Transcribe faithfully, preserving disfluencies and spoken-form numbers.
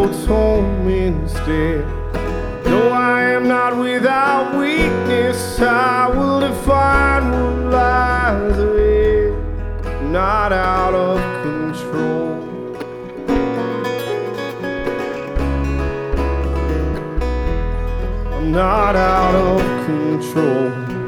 roads home instead. No, I am not without weakness. I will define what lies ahead. Not out of control. I'm not out of control.